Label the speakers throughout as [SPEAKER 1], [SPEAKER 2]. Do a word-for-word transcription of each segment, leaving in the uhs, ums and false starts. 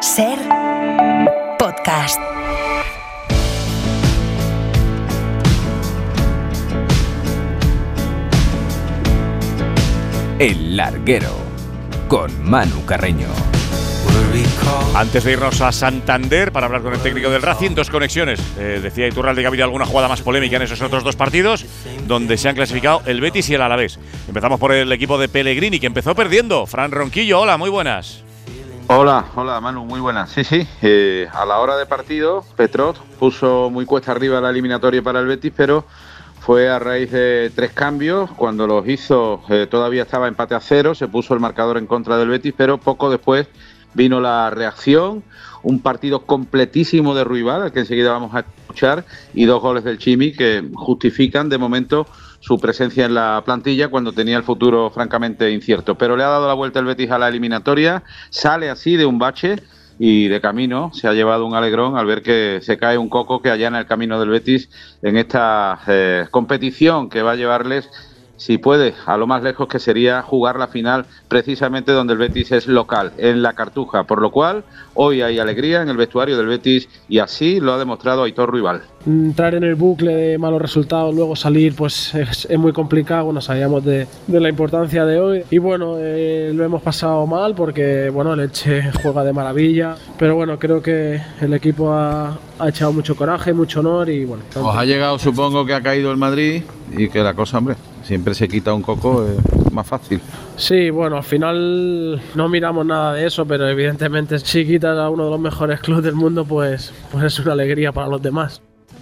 [SPEAKER 1] Ser podcast.
[SPEAKER 2] El Larguero, con Manu Carreño.
[SPEAKER 3] Antes de irnos a Santander para hablar con el técnico del Racing, dos conexiones. Eh, decía Iturralde que ha habido alguna jugada más polémica en esos otros dos partidos, donde se han clasificado el Betis y el Alavés. Empezamos por el equipo de Pellegrini, que empezó perdiendo. Fran Ronquillo, hola, muy buenas.
[SPEAKER 4] Hola, hola Manu, muy buenas. Sí, sí, eh, a la hora de partido, Petrot puso muy cuesta arriba la eliminatoria para el Betis, pero fue a raíz de tres cambios. Cuando los hizo eh, todavía estaba empate a cero, se puso el marcador en contra del Betis, pero poco después vino la reacción, un partido completísimo de Ruibal, al que enseguida vamos a escuchar, y dos goles del Chimi que justifican de momento su presencia en la plantilla cuando tenía el futuro francamente incierto. Pero le ha dado la vuelta el Betis a la eliminatoria, sale así de un bache y de camino se ha llevado un alegrón al ver que se cae un coco que allana el camino del Betis en esta eh, competición que va a llevarles, si puede, a lo más lejos, que sería jugar la final precisamente donde el Betis es local, en la Cartuja, por lo cual hoy hay alegría en el vestuario del Betis y así lo ha demostrado Aitor Ruibal.
[SPEAKER 5] Entrar en el bucle de malos resultados, luego salir, pues es, es muy complicado. Bueno, sabíamos de, de la importancia de hoy y bueno, eh, lo hemos pasado mal porque bueno, el Elche juega de maravilla, pero bueno, creo que el equipo ha, ha echado mucho coraje, mucho honor y bueno.
[SPEAKER 6] Os ha llegado, supongo que ha caído el Madrid y que la cosa, hombre, siempre se quita un coco, es más fácil.
[SPEAKER 5] Sí, bueno, al final no miramos nada de eso, pero evidentemente si quitas a uno de los mejores clubes del mundo, pues, pues es una alegría para los demás.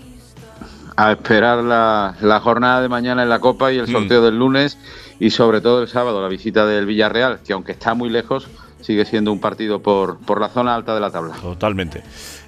[SPEAKER 4] A esperar la, la jornada de mañana en la Copa y el sorteo mm. del lunes y sobre todo el sábado la visita del Villarreal, que aunque está muy lejos sigue siendo un partido por, por la zona alta de la tabla.
[SPEAKER 3] Totalmente.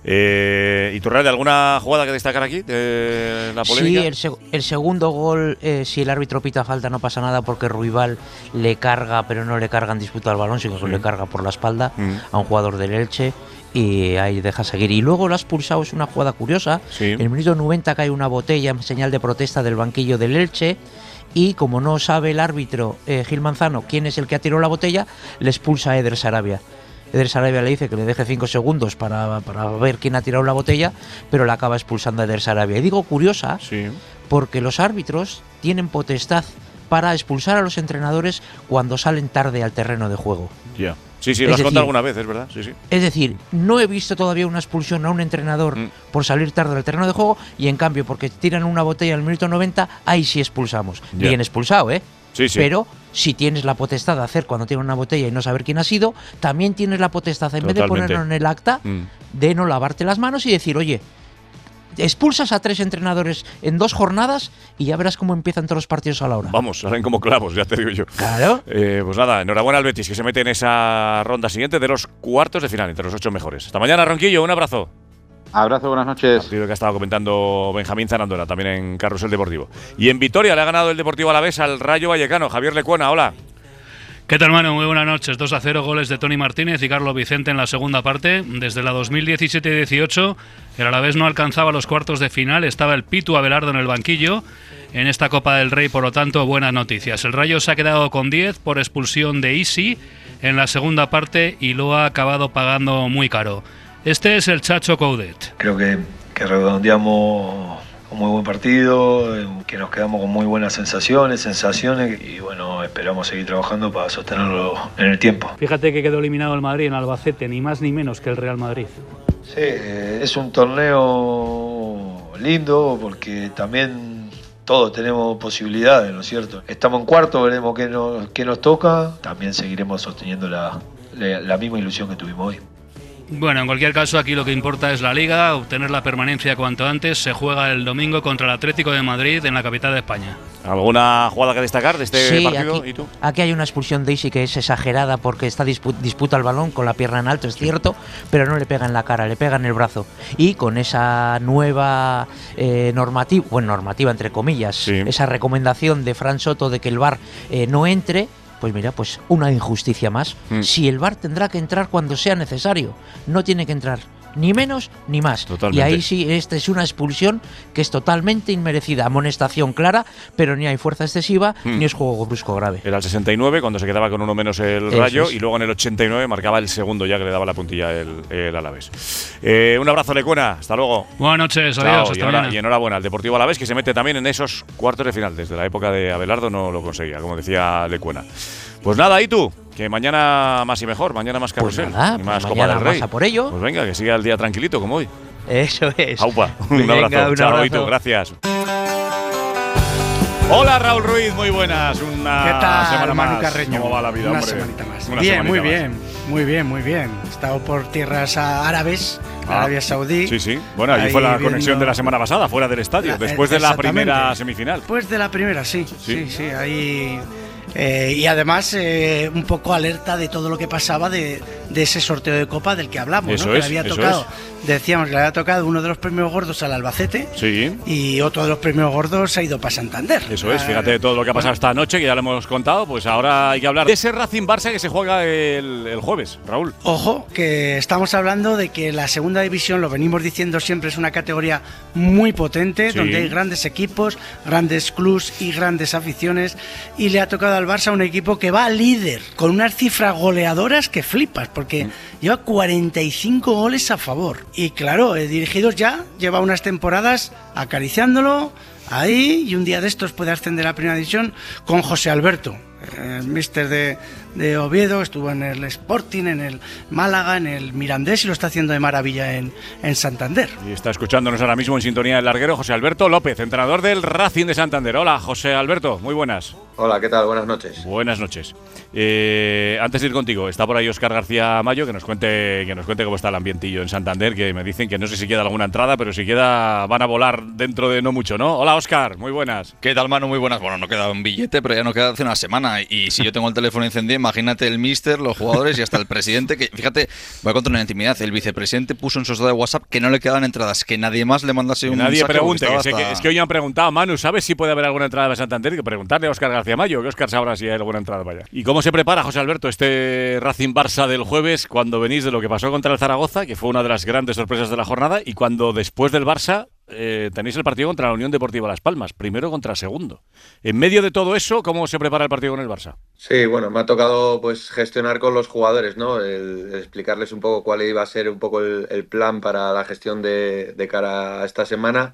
[SPEAKER 3] Eh, Iturralde, ¿alguna jugada que destacar aquí de la polémica?
[SPEAKER 7] Sí, el, seg- el segundo gol, eh, si el árbitro pita falta no pasa nada porque Ruibal le carga, pero no le carga en disputa al balón, sino que sí. le carga por la espalda mm. a un jugador del Elche y ahí deja seguir. Y luego lo ha expulsado, es una jugada curiosa. Sí. En el minuto noventa cae una botella en señal de protesta del banquillo del Elche. Y como no sabe el árbitro, eh, Gil Manzano, quién es el que ha tirado la botella, le expulsa a Eder Sarabia. Eder Sarabia le dice que le deje cinco segundos para, para ver quién ha tirado la botella, pero le acaba expulsando a Eder Sarabia. Y digo curiosa, sí. porque los árbitros tienen potestad para expulsar a los entrenadores cuando salen tarde al terreno de juego.
[SPEAKER 3] Ya. Yeah. Sí, sí, lo has contado alguna vez, es verdad. Sí, sí.
[SPEAKER 7] Es decir, no he visto todavía una expulsión a un entrenador mm. por salir tarde al terreno de juego y en cambio porque tiran una botella en el minuto noventa, ahí sí expulsamos. Yeah. Bien expulsado, ¿eh?
[SPEAKER 3] Sí, sí.
[SPEAKER 7] Pero si tienes la potestad de hacer cuando tiene una botella y no saber quién ha sido, también tienes la potestad, en Totalmente. vez de ponerlo en el acta, mm. de no lavarte las manos y decir, oye, expulsas a tres entrenadores en dos jornadas y ya verás cómo empiezan todos los partidos a la hora.
[SPEAKER 3] Vamos, salen como clavos, ya te digo yo.
[SPEAKER 7] Claro.
[SPEAKER 3] Eh, pues nada, enhorabuena al Betis, que se mete en esa ronda siguiente de los cuartos de final, entre los ocho mejores. Hasta mañana, Ronquillo, un abrazo.
[SPEAKER 4] Abrazo, buenas noches.
[SPEAKER 3] Partido que ha estado comentando Benjamín Zarandona, también en Carrusel Deportivo. Y en Vitoria le ha ganado el Deportivo Alavés al Rayo Vallecano. Javier Lecuona, hola.
[SPEAKER 8] ¿Qué tal, Manu? Muy buenas noches. dos a cero, goles de Toni Martínez y Carlos Vicente en la segunda parte. Desde la dos mil diecisiete dieciocho, el Alavés no alcanzaba los cuartos de final. Estaba el Pitu Abelardo en el banquillo. En esta Copa del Rey, por lo tanto, buenas noticias. El Rayo se ha quedado con diez por expulsión de Isi en la segunda parte y lo ha acabado pagando muy caro. Este es el Chacho Coudet.
[SPEAKER 9] Creo que, que redondeamos un muy buen partido, que nos quedamos con muy buenas sensaciones, sensaciones y bueno, esperamos seguir trabajando para sostenerlo en el tiempo.
[SPEAKER 8] Fíjate que quedó eliminado el Madrid en Albacete, ni más ni menos que el Real Madrid.
[SPEAKER 9] Sí, es un torneo lindo porque también todos tenemos posibilidades, ¿no es cierto? Estamos en cuarto, veremos qué nos, qué nos toca, también seguiremos sosteniendo la, la, la misma ilusión que tuvimos hoy.
[SPEAKER 8] Bueno, en cualquier caso, aquí lo que importa es la Liga, obtener la permanencia cuanto antes. Se juega el domingo contra el Atlético de Madrid en la capital de España.
[SPEAKER 3] ¿Alguna jugada que destacar de este
[SPEAKER 7] sí,
[SPEAKER 3] partido?
[SPEAKER 7] Aquí,
[SPEAKER 3] ¿Y tú?
[SPEAKER 7] Aquí hay una expulsión de Isi que es exagerada porque está dispu- disputa el balón con la pierna en alto, es cierto, pero no le pega en la cara, le pega en el brazo. Y con esa nueva eh, normativa, bueno, normativa entre comillas, sí. esa recomendación de Fran Soto de que el V A R eh, no entre, pues mira, pues una injusticia más. Mm. Si el V A R tendrá que entrar cuando sea necesario, no tiene que entrar ni menos ni más.
[SPEAKER 3] Totalmente.
[SPEAKER 7] Y ahí sí, esta es una expulsión que es totalmente inmerecida, amonestación clara, pero ni hay fuerza excesiva mm. ni es juego brusco grave.
[SPEAKER 3] Era el sesenta y nueve cuando se quedaba con uno menos el
[SPEAKER 7] Eso
[SPEAKER 3] Rayo
[SPEAKER 7] es.
[SPEAKER 3] Y luego en el ochenta y nueve marcaba el segundo ya que le daba la puntilla el, el Alavés. Eh, un abrazo, Lecuona, hasta luego.
[SPEAKER 8] Buenas noches,
[SPEAKER 3] Chao,
[SPEAKER 8] adiós,
[SPEAKER 3] y,
[SPEAKER 8] hasta
[SPEAKER 3] enhora,
[SPEAKER 8] mañana.
[SPEAKER 3] y enhorabuena al Deportivo Alavés que se mete también en esos cuartos de final. Desde la época de Abelardo no lo conseguía, como decía Lecuona. Pues nada, ¿y tú? Que mañana más y mejor, mañana más carrusel,
[SPEAKER 7] pues nada,
[SPEAKER 3] y más
[SPEAKER 7] pues
[SPEAKER 3] Copa
[SPEAKER 7] mañana
[SPEAKER 3] del Rey.
[SPEAKER 7] más a por ello.
[SPEAKER 3] Pues venga, que siga el día tranquilito como hoy.
[SPEAKER 7] Eso es.
[SPEAKER 3] Aupa, un
[SPEAKER 7] Venga,
[SPEAKER 3] abrazo.
[SPEAKER 7] un
[SPEAKER 3] Chao,
[SPEAKER 7] abrazo.
[SPEAKER 3] y tú, gracias. Hola, Raúl Ruiz, muy buenas. Una
[SPEAKER 10] ¿Qué tal,
[SPEAKER 3] semana
[SPEAKER 10] Manu
[SPEAKER 3] más.
[SPEAKER 10] Carreño?
[SPEAKER 3] ¿Cómo va la vida,
[SPEAKER 10] Una
[SPEAKER 3] hombre?
[SPEAKER 10] semanita más.
[SPEAKER 3] Una
[SPEAKER 10] bien,
[SPEAKER 3] semanita
[SPEAKER 10] muy
[SPEAKER 3] más.
[SPEAKER 10] bien, muy bien, muy bien. He estado por tierras árabes,
[SPEAKER 3] Ah,
[SPEAKER 10] Arabia Saudí.
[SPEAKER 3] Sí, sí. Bueno, allí
[SPEAKER 10] Ahí
[SPEAKER 3] fue la
[SPEAKER 10] viendo-
[SPEAKER 3] conexión de la semana pasada, fuera del estadio,
[SPEAKER 10] La-
[SPEAKER 3] después de la
[SPEAKER 10] exactamente.
[SPEAKER 3] primera semifinal.
[SPEAKER 10] Después de la primera, sí.
[SPEAKER 3] Sí.
[SPEAKER 10] Sí, sí, ahí. Eh, y además, eh, un poco alerta de todo lo que pasaba de, de ese sorteo de Copa del que hablamos,
[SPEAKER 3] Eso
[SPEAKER 10] ¿no? Que
[SPEAKER 3] es,
[SPEAKER 10] le había
[SPEAKER 3] eso
[SPEAKER 10] tocado, decíamos que le había tocado uno de los premios gordos al Albacete
[SPEAKER 3] Sí.
[SPEAKER 10] y otro de los premios gordos ha ido para Santander.
[SPEAKER 3] Eso es,
[SPEAKER 10] Ah,
[SPEAKER 3] fíjate todo lo que ha pasado esta noche, que ya lo hemos contado, pues ahora hay que hablar de ese Racing Barça que se juega el, el jueves, Raúl.
[SPEAKER 10] Ojo, que estamos hablando de que la segunda división, lo venimos diciendo siempre, es una categoría muy potente,
[SPEAKER 3] Sí.
[SPEAKER 10] donde hay grandes equipos, grandes clubs y grandes aficiones, y le ha tocado al Barça un equipo que va líder, con unas cifras goleadoras que flipas, porque mm. lleva cuarenta y cinco goles a favor. Y claro, eh, dirigidos ya, lleva unas temporadas acariciándolo ahí, y un día de estos puede ascender a Primera División con José Alberto, el míster de, de Oviedo, estuvo en el Sporting, en el Málaga, en el Mirandés y lo está haciendo de maravilla en, en Santander.
[SPEAKER 3] Y está escuchándonos ahora mismo en sintonía del larguero José Alberto López, entrenador del Racing de Santander. Hola, José Alberto, muy buenas.
[SPEAKER 4] Hola, ¿qué tal? Buenas noches.
[SPEAKER 3] Buenas noches. Eh, antes de ir contigo, está por ahí Óscar García Mayo, que nos cuente que nos cuente cómo está el ambientillo en Santander, que me dicen que no sé si queda alguna entrada, pero si queda van a volar dentro de no mucho, ¿no? Hola, Óscar, muy buenas.
[SPEAKER 11] ¿Qué tal, Manu? Muy buenas. Bueno, no queda un billete, pero ya no queda hace una semana. Y si yo tengo el teléfono encendido, imagínate el míster, los jugadores y hasta el presidente, que fíjate, voy a contar una intimidad. El vicepresidente puso en su estado de WhatsApp que no le quedaban entradas, que nadie más le mandase
[SPEAKER 3] Que
[SPEAKER 11] un
[SPEAKER 3] nadie
[SPEAKER 11] mensaje.
[SPEAKER 3] pregunte, que,
[SPEAKER 11] hasta...
[SPEAKER 3] sé que es que hoy han preguntado, Manu, ¿sabes si puede haber alguna entrada de Santander? Que preguntarle a Óscar García Mayo, que Óscar sabrá si hay alguna entrada para allá. ¿Y cómo se prepara, José Alberto, este Racing Barça del jueves cuando venís de lo que pasó contra el Zaragoza, que fue una de las grandes sorpresas de la jornada, y cuando después del Barça eh, tenéis el partido contra la Unión Deportiva Las Palmas, primero contra segundo? En medio de todo eso, ¿cómo se prepara el partido con el Barça?
[SPEAKER 4] Sí, bueno, me ha tocado pues gestionar con los jugadores, ¿no? El, el explicarles un poco cuál iba a ser un poco el, el plan para la gestión de, de cara a esta semana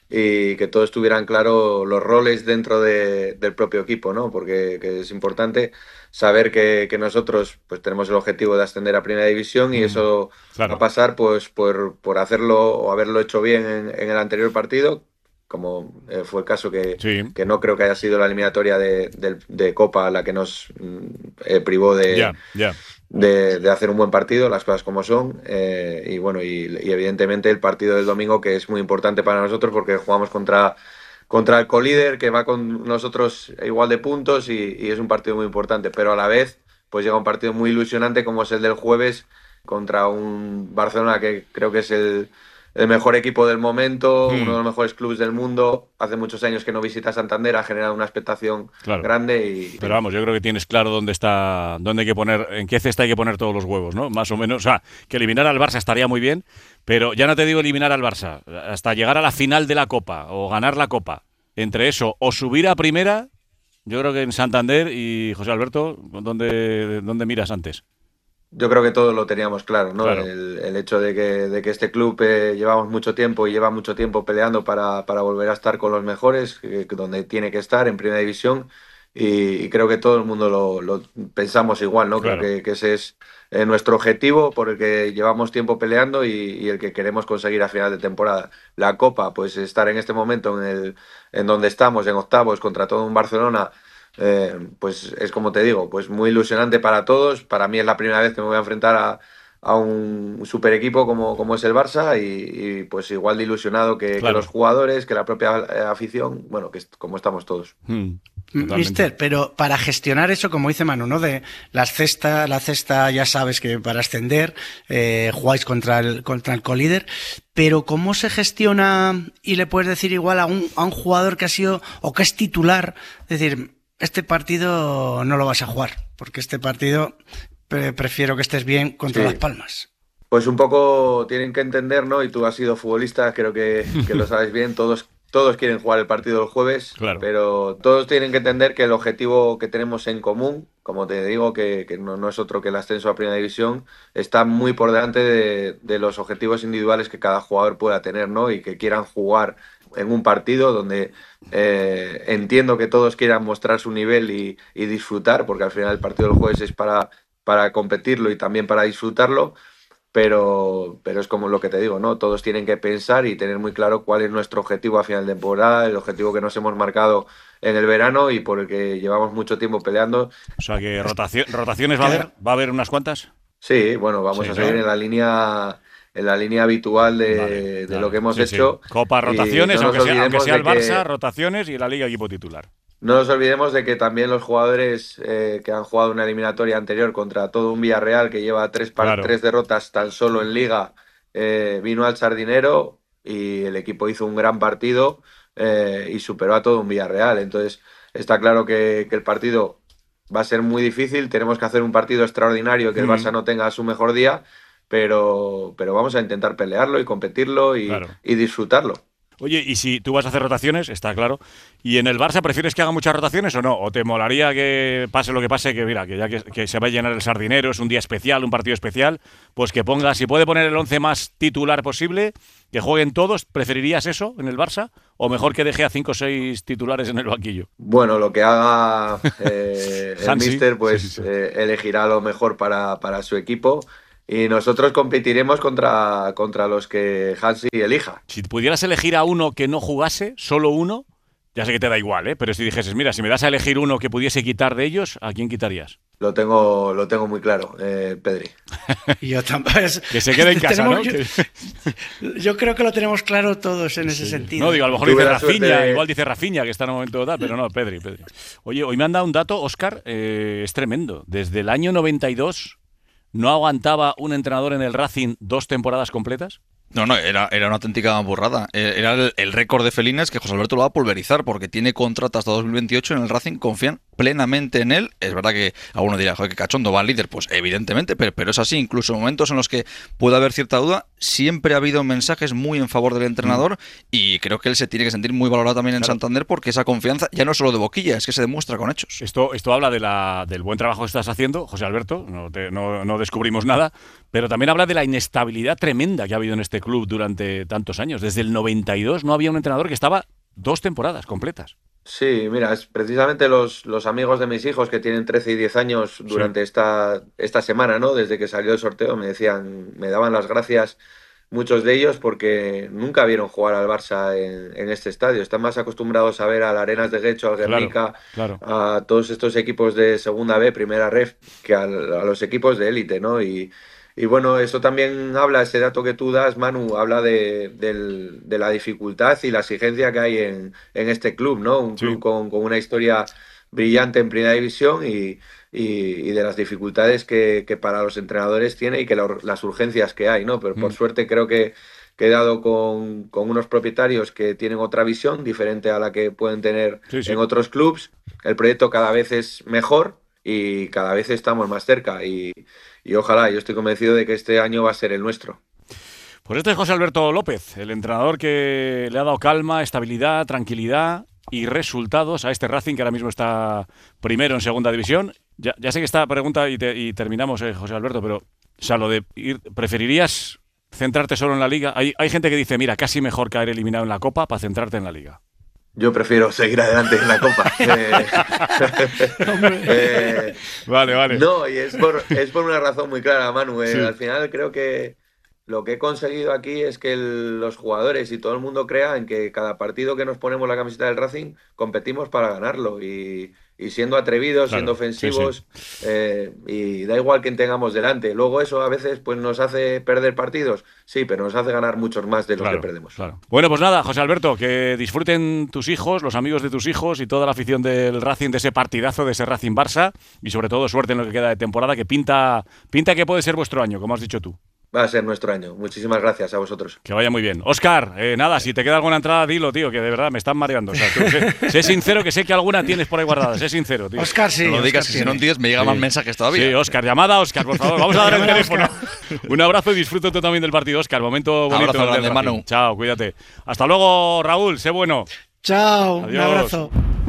[SPEAKER 4] y que todos tuvieran claro los roles dentro de, del propio equipo, ¿no? Porque que es importante saber que, que nosotros pues tenemos el objetivo de ascender a Primera División y mm, eso claro. va a pasar pues por, por hacerlo o haberlo hecho bien en, en el anterior partido, como eh, fue el caso que, sí. que no creo que haya sido la eliminatoria de, de, de Copa la que nos eh, privó de,
[SPEAKER 3] yeah, yeah.
[SPEAKER 4] de, de hacer un buen partido, las cosas como son, eh, y bueno, y, y evidentemente el partido del domingo, que es muy importante para nosotros porque jugamos contra, contra el colíder, que va con nosotros igual de puntos y, y es un partido muy importante, pero a la vez pues llega un partido muy ilusionante como es el del jueves contra un Barcelona que creo que es el el mejor equipo del momento, mm. uno de los mejores clubes del mundo. Hace muchos años que no visita Santander, ha generado una expectación claro. grande. Y
[SPEAKER 3] pero vamos, yo creo que tienes claro dónde está, dónde hay que poner, en qué cesta hay que poner todos los huevos, ¿no? Más o menos. O sea, que eliminar al Barça estaría muy bien, pero ya no te digo eliminar al Barça, hasta llegar a la final de la Copa o ganar la Copa. Entre eso o subir a primera, yo creo que en Santander. Y José Alberto, ¿dónde, dónde miras antes?
[SPEAKER 4] Yo creo que todos lo teníamos claro, ¿no?
[SPEAKER 3] Claro.
[SPEAKER 4] El, el hecho de que, de que este club eh, llevamos mucho tiempo y lleva mucho tiempo peleando para, para volver a estar con los mejores, que, que donde tiene que estar, en Primera División, y, y creo que todo el mundo lo, lo pensamos igual, ¿no?
[SPEAKER 3] Claro.
[SPEAKER 4] Creo que, que ese es eh, nuestro objetivo por el que llevamos tiempo peleando y, y el que queremos conseguir a final de temporada. La Copa, pues estar en este momento en, el, en donde estamos, en octavos, contra todo un Barcelona. Eh, pues es como te digo, pues muy ilusionante para todos. Para mí es la primera vez que me voy a enfrentar a, a un super equipo como, como es el Barça y, y pues igual de ilusionado que, claro. que los jugadores, que la propia afición, bueno, que es como estamos todos.
[SPEAKER 3] Hmm.
[SPEAKER 10] Mister, pero para gestionar eso, como dice Manu, ¿no? De las cestas, la cesta, ya sabes que para ascender eh, jugáis contra el, contra el colíder, pero ¿cómo se gestiona y le puedes decir igual a un, a un jugador que ha sido o que es titular? Es decir, este partido no lo vas a jugar, porque este partido pre- prefiero que estés bien contra sí. Las Palmas.
[SPEAKER 4] Pues un poco tienen que entender, ¿no? Y tú has sido futbolista, creo que, que lo sabes bien, todos, todos quieren jugar el partido el jueves,
[SPEAKER 3] claro.
[SPEAKER 4] Pero todos tienen que entender que el objetivo que tenemos en común, como te digo, que, que no, no es otro que el ascenso a Primera División, está muy por delante de, de los objetivos individuales que cada jugador pueda tener, ¿no? Y que quieran jugar en un partido donde eh, entiendo que todos quieran mostrar su nivel y, y disfrutar, porque al final el partido del jueves es para, para competirlo y también para disfrutarlo, pero, pero es como lo que te digo, ¿no? Todos tienen que pensar y tener muy claro cuál es nuestro objetivo a final de temporada, el objetivo que nos hemos marcado en el verano y por el que llevamos mucho tiempo peleando.
[SPEAKER 3] O sea que rotación, rotaciones va a haber, va a haber unas cuantas.
[SPEAKER 4] Sí, bueno, vamos
[SPEAKER 3] sí,
[SPEAKER 4] a seguir
[SPEAKER 3] ¿no?
[SPEAKER 4] en la línea en la línea habitual de,
[SPEAKER 3] vale,
[SPEAKER 4] de
[SPEAKER 3] vale.
[SPEAKER 4] lo que hemos
[SPEAKER 3] sí,
[SPEAKER 4] hecho.
[SPEAKER 3] Sí. Copa, rotaciones,
[SPEAKER 4] no
[SPEAKER 3] aunque, sea, aunque sea el Barça,
[SPEAKER 4] que...
[SPEAKER 3] rotaciones y la Liga equipo titular.
[SPEAKER 4] No nos olvidemos de que también los jugadores eh, que han jugado una eliminatoria anterior contra todo un Villarreal que lleva tres, par
[SPEAKER 3] Claro.
[SPEAKER 4] tres derrotas tan solo en Liga, eh, vino al Sardinero y el equipo hizo un gran partido eh, y superó a todo un Villarreal. Entonces está claro que, que el partido va a ser muy difícil, tenemos que hacer un partido extraordinario, que el
[SPEAKER 3] Mm.
[SPEAKER 4] Barça no tenga su mejor día, pero, pero vamos a intentar pelearlo y competirlo y,
[SPEAKER 3] Claro.
[SPEAKER 4] y disfrutarlo.
[SPEAKER 3] Oye, y si tú vas a hacer rotaciones, está claro, ¿y en el Barça prefieres que haga muchas rotaciones o no? ¿O te molaría que pase lo que pase, que mira, que ya que, que se va a llenar el Sardinero, es un día especial, un partido especial, pues que ponga, si puede poner el once más titular posible, que jueguen todos? ¿Preferirías eso en el Barça? ¿O mejor que deje a cinco o seis titulares en el banquillo?
[SPEAKER 4] Bueno, lo que haga eh, el
[SPEAKER 3] Hansi,
[SPEAKER 4] míster, pues
[SPEAKER 3] sí, sí, sí.
[SPEAKER 4] eh, elegirá lo mejor para, para su equipo y nosotros competiremos contra, contra los que Hansi elija.
[SPEAKER 3] Si pudieras elegir a uno que no jugase, solo uno, ya sé que te da igual, ¿eh? Pero si dijeses, mira, si me das a elegir uno que pudiese quitar de ellos, ¿a quién quitarías?
[SPEAKER 4] Lo tengo, lo tengo muy claro, eh, Pedri.
[SPEAKER 10] Y yo tampoco.
[SPEAKER 3] Que se quede en casa,
[SPEAKER 10] tenemos,
[SPEAKER 3] ¿no?
[SPEAKER 10] Yo,
[SPEAKER 3] Que...
[SPEAKER 10] yo creo que lo tenemos claro todos en ese
[SPEAKER 3] Sí.
[SPEAKER 10] sentido.
[SPEAKER 3] No, digo, a lo mejor
[SPEAKER 4] Tuve
[SPEAKER 3] dice
[SPEAKER 4] la suerte
[SPEAKER 3] Rafinha,
[SPEAKER 4] de-
[SPEAKER 3] igual dice Rafinha, que está en un momento tal, pero no, Pedri, Pedri. Oye, hoy me han dado un dato, Óscar, eh, es tremendo. Desde el año noventa y dos no aguantaba un entrenador en el Racing dos temporadas completas.
[SPEAKER 11] No, no, era, era una auténtica burrada. Eh, Era el, el récord de Felines que José Alberto lo va a pulverizar porque tiene contrato hasta dos mil veintiocho en el Racing, confían plenamente en él. Es verdad que alguno dirá, joder, qué cachondo, va líder. Pues evidentemente, pero, pero es así. Incluso en momentos en los que puede haber cierta duda, siempre ha habido mensajes muy en favor del entrenador y creo que él se tiene que sentir muy valorado también en
[SPEAKER 3] Claro.
[SPEAKER 11] Santander porque esa confianza ya no es solo de boquilla, es que se demuestra con hechos.
[SPEAKER 3] Esto, esto habla de la, del buen trabajo que estás haciendo, José Alberto, no, te- no, no descubrimos nada, pero también habla de la inestabilidad tremenda que ha habido en este club durante tantos años. Desde el noventa y dos no había un entrenador que estaba dos temporadas completas.
[SPEAKER 4] Sí, mira, es precisamente los, los amigos de mis hijos que tienen trece y diez años durante esta, esta semana, ¿no? Desde que salió el sorteo, me decían, me daban las gracias muchos de ellos porque nunca vieron jugar al Barça en, en este estadio. Están más acostumbrados a ver al Arenas de Guecho, al Guernica,
[SPEAKER 3] Claro,
[SPEAKER 4] a todos estos equipos de Segunda B, Primera Ref, que al- a los equipos de élite, ¿no? Y, y bueno, eso también habla, ese dato que tú das, Manu, habla de, del- de la dificultad y la exigencia que hay en, en este club, ¿no? Un
[SPEAKER 3] Sí.
[SPEAKER 4] club con, con una historia brillante en Primera División y, y- y de las dificultades que, que para los entrenadores tiene y que la- las urgencias que hay, ¿no? Pero por
[SPEAKER 3] Mm.
[SPEAKER 4] suerte creo que, que he dado con, con unos propietarios que tienen otra visión diferente a la que pueden tener
[SPEAKER 3] Sí, sí.
[SPEAKER 4] en otros clubs. El proyecto cada vez es mejor y cada vez estamos más cerca y, y ojalá, yo estoy convencido de que este año va a ser el nuestro.
[SPEAKER 3] Pues este es José Alberto López, el entrenador que le ha dado calma, estabilidad, tranquilidad y resultados a este Racing que ahora mismo está primero en segunda división. Ya, ya sé que esta pregunta y, te- y terminamos, eh, José Alberto, pero o sea, lo de ir, ¿preferirías centrarte solo en la Liga? Hay, hay gente que dice, mira, casi mejor caer eliminado en la Copa para centrarte en la Liga.
[SPEAKER 4] Yo prefiero seguir adelante en la Copa. Eh, eh,
[SPEAKER 3] Vale, vale.
[SPEAKER 4] No, y es por, es por una razón muy clara, Manu. Eh,
[SPEAKER 3] Sí.
[SPEAKER 4] Al final creo que lo que he conseguido aquí es que el- los jugadores y todo el mundo crea en que cada partido que nos ponemos la camiseta del Racing competimos para ganarlo y, y siendo atrevidos,
[SPEAKER 3] Claro,
[SPEAKER 4] siendo
[SPEAKER 3] sí,
[SPEAKER 4] ofensivos eh, y da igual quién tengamos delante. Luego eso a veces pues nos hace perder partidos, sí, pero nos hace ganar muchos más de los
[SPEAKER 3] Claro,
[SPEAKER 4] que perdemos.
[SPEAKER 3] claro. Bueno, pues nada, José Alberto, que disfruten tus hijos, los amigos de tus hijos y toda la afición del Racing, de ese partidazo, de ese Racing Barça y sobre todo suerte en lo que queda de temporada, que pinta, pinta que puede ser vuestro año, como has dicho tú.
[SPEAKER 12] va a ser nuestro año. Muchísimas gracias a vosotros.
[SPEAKER 3] Que vaya muy bien. Óscar, eh, nada, si te queda alguna entrada, dilo, tío, que de verdad me están mareando. O sea, tú, sé, sé sincero, que sé que alguna tienes por ahí guardada. Sé sincero, tío.
[SPEAKER 10] Óscar, sí.
[SPEAKER 11] No lo
[SPEAKER 10] Óscar
[SPEAKER 11] digas, que si no entiendes me llegan
[SPEAKER 3] Sí.
[SPEAKER 11] más mensajes todavía.
[SPEAKER 3] Sí, Óscar, llamada a Óscar, por favor. Vamos a dar el teléfono. Un abrazo y disfruta tú también del partido, Óscar. Momento bonito.
[SPEAKER 11] Abrazo
[SPEAKER 3] del
[SPEAKER 11] grande,
[SPEAKER 3] Racing.
[SPEAKER 11] Manu.
[SPEAKER 3] Chao, cuídate. Hasta luego, Raúl, sé bueno.
[SPEAKER 10] Chao, un
[SPEAKER 3] Adiós.
[SPEAKER 10] abrazo.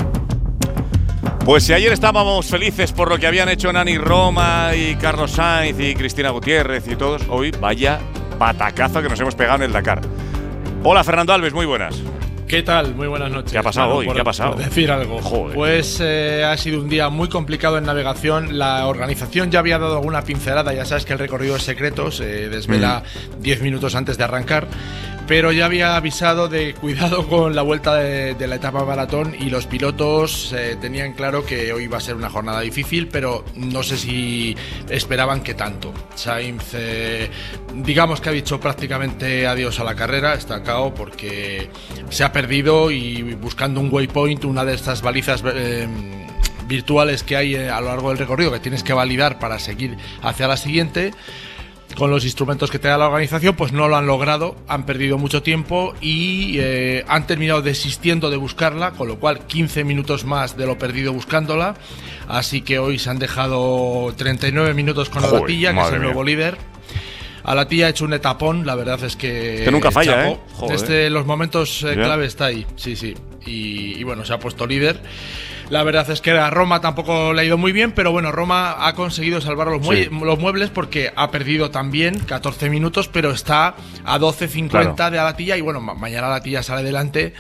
[SPEAKER 3] Pues si ayer estábamos felices por lo que habían hecho Nani Roma y Carlos Sainz y Cristina Gutiérrez y todos, hoy vaya patacazo que nos hemos pegado en el Dakar. Hola, Fernando Alves, muy buenas.
[SPEAKER 13] ¿Qué tal? Muy buenas noches.
[SPEAKER 3] ¿Qué ha pasado
[SPEAKER 13] Manu,
[SPEAKER 3] hoy?
[SPEAKER 13] por-
[SPEAKER 3] ¿Qué ha pasado?
[SPEAKER 13] Por decir algo.
[SPEAKER 3] Joder.
[SPEAKER 13] Pues eh, ha sido un día muy complicado en navegación. La organización ya había dado alguna pincelada. Ya sabes que el recorrido es secreto, se desvela diez minutos antes de arrancar. Pero ya había avisado de cuidado con la vuelta de, de la etapa maratón y los pilotos eh, tenían claro que hoy iba a ser una jornada difícil, pero no sé si esperaban que tanto. Sainz, eh, digamos que ha dicho prácticamente adiós a la carrera, está cao porque se ha perdido y buscando un waypoint, una de estas balizas eh, virtuales que hay a lo largo del recorrido que tienes que validar para seguir hacia la siguiente. Con los instrumentos que te da la organización, pues no lo han logrado, han perdido mucho tiempo y eh, han terminado desistiendo de buscarla, con lo cual quince minutos más de lo perdido buscándola. Así que hoy se han dejado treinta y nueve minutos con
[SPEAKER 3] Joder,
[SPEAKER 13] Alatilla, que es
[SPEAKER 3] madre
[SPEAKER 13] el
[SPEAKER 3] mía.
[SPEAKER 13] nuevo líder. Alatilla ha hecho un etapón, la verdad es que.
[SPEAKER 3] Que nunca falla,
[SPEAKER 13] chapó.
[SPEAKER 3] ¿eh? Joder.
[SPEAKER 13] Desde los momentos eh,
[SPEAKER 3] Ya.
[SPEAKER 13] clave está ahí, sí, sí. Y, y bueno, se ha puesto líder. La verdad es que a Roma tampoco le ha ido muy bien, pero bueno, Roma ha conseguido salvar los, mue-
[SPEAKER 3] Sí.
[SPEAKER 13] los muebles porque ha perdido también catorce minutos, pero está a doce cincuenta
[SPEAKER 3] Claro.
[SPEAKER 13] de Alatilla y bueno, ma- mañana Alatilla sale delante.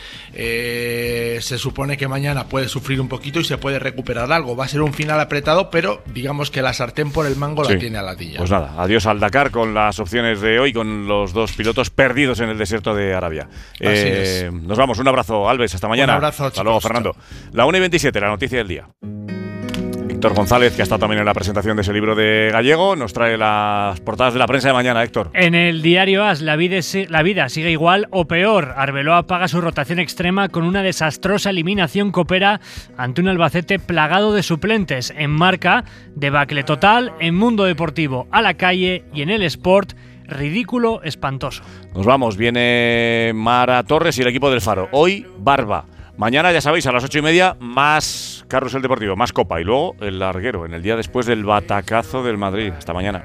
[SPEAKER 13] Eh, se supone que mañana puede sufrir un poquito y se puede recuperar algo. Va a ser un final apretado, pero digamos que la sartén por el mango
[SPEAKER 3] Sí.
[SPEAKER 13] la tiene Alatilla.
[SPEAKER 3] Pues nada, adiós al Dakar con las opciones de hoy, con los dos pilotos perdidos en el desierto de Arabia. Eh, nos vamos, un abrazo, Alves, hasta mañana.
[SPEAKER 13] Un abrazo,
[SPEAKER 3] hasta luego,
[SPEAKER 13] chicos,
[SPEAKER 3] Fernando. La una y veintisiete, la noticia del día. Héctor González, que ha estado también en la presentación de ese libro de Gallego, nos trae las portadas de la prensa de mañana, Héctor.
[SPEAKER 14] En el diario AS, la vida, si- la vida sigue igual o peor. Arbeloa paga su rotación extrema con una desastrosa eliminación que opera ante un Albacete plagado de suplentes. En Marca, debacle total. En Mundo Deportivo, a la calle. Y en el Sport, ridículo espantoso.
[SPEAKER 3] Nos vamos, viene Mara Torres y el equipo del Faro. Hoy, Barba. Mañana, ya sabéis, a las ocho y media, más Carrusel Deportivo, más Copa. Y luego el larguero, en el día después del batacazo del Madrid. Hasta mañana.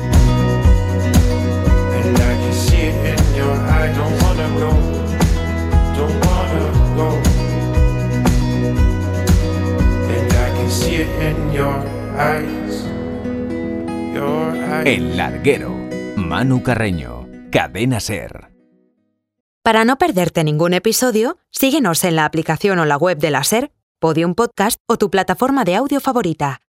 [SPEAKER 15] And I can see it in your eye. Don't wanna go, don't wanna go. And I can see it in your eyes, your eyes.
[SPEAKER 2] El larguero. Manu Carreño. Cadena Ser.
[SPEAKER 16] Para no perderte ningún episodio, síguenos en la aplicación o la web de la SER, Podium Podcast o tu plataforma de audio favorita.